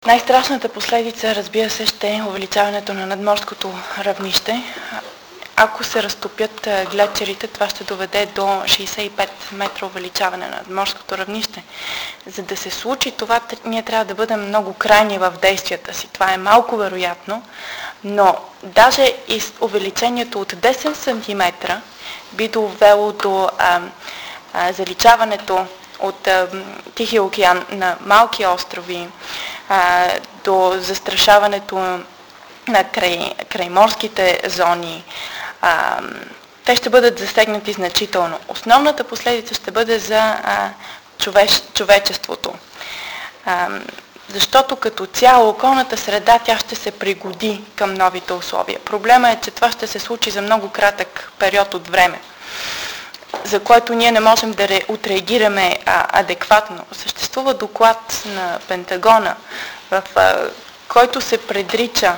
Най-страшната последица, разбира се, ще е увеличаването на надморското равнище. Ако се разтопят глечерите, това ще доведе до 65 метра увеличаване на надморското равнище. За да се случи това, ние трябва да бъдем много крайни в действията си. Това е малко вероятно, но даже и увеличението от 10 см би довело до заличаването от Тихия океан на малки острови, до застрашаването на крайморските зони. Те ще бъдат засегнати значително. Основната последица ще бъде за човечеството. Защото като цяло околната среда тя ще се пригоди към новите условия. Проблема е, че това ще се случи за много кратък период от време, за което ние не можем да отреагираме адекватно. Съществува доклад на Пентагона, в който се предрича,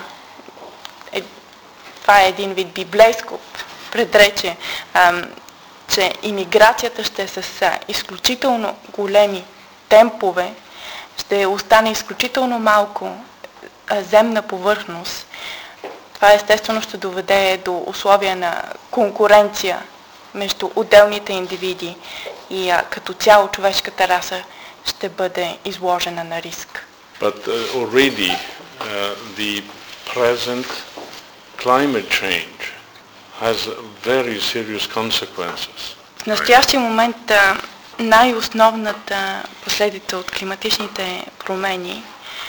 това е един вид библейско предречие, че имиграцията ще е с изключително големи темпове, ще остане изключително малко земна повърхност. Това естествено ще доведе до условия на конкуренция между отделните индивиди и като цяло човешката раса ще бъде изложена на риск. But already the present climate change has very serious consequences. В настоящия момент най-основната последица от климатичните промени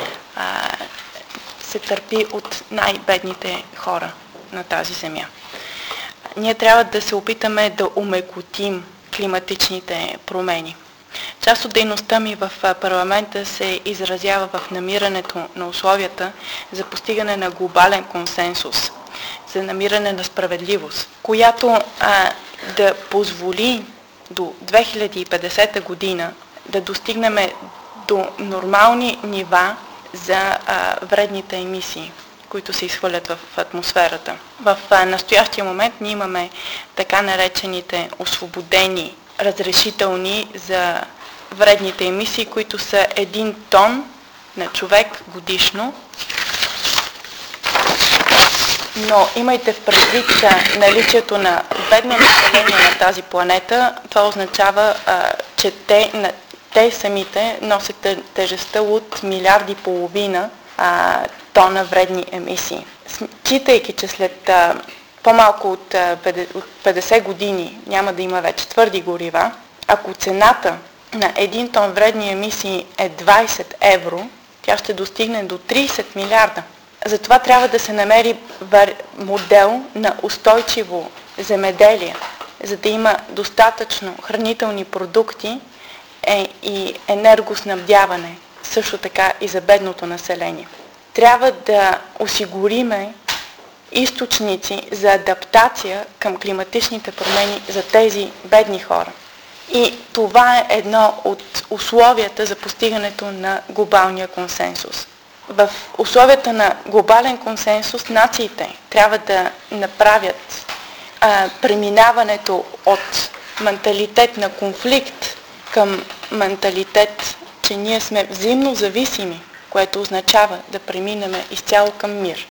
се търпи от най-бедните хора на тази земя. Ние трябва да се опитаме да омекотим климатичните промени. Част от дейността ми в парламента се изразява в намирането на условията за постигане на глобален консенсус, за намиране на справедливост, която да позволи до 2050 година да достигнем до нормални нива за вредните емисии, които се изхвърлят в атмосферата. В настоящия момент ние имаме така наречените освободени разрешителни за вредните емисии, които са 1 тон на човек годишно. Но имайте в предвид наличието на бедно население на тази планета, това означава, че те самите носят тежестта от 1,5 милиарда тона вредни емисии. Считайки, че след по-малко от 50 години няма да има вече твърди горива, ако цената на 1 тон вредни емисии е 20 евро, тя ще достигне до 30 милиарда. Затова трябва да се намери модел на устойчиво земеделие, за да има достатъчно хранителни продукти и енергоснабдяване, също така и за бедното население. Трябва да осигуриме източници за адаптация към климатичните промени за тези бедни хора. И това е едно от условията за постигането на глобалния консенсус. В условията на глобален консенсус нациите трябва да направят преминаването от менталитет на конфликт към менталитет, че ние сме взаимно зависими, което означава да преминем изцяло към мир.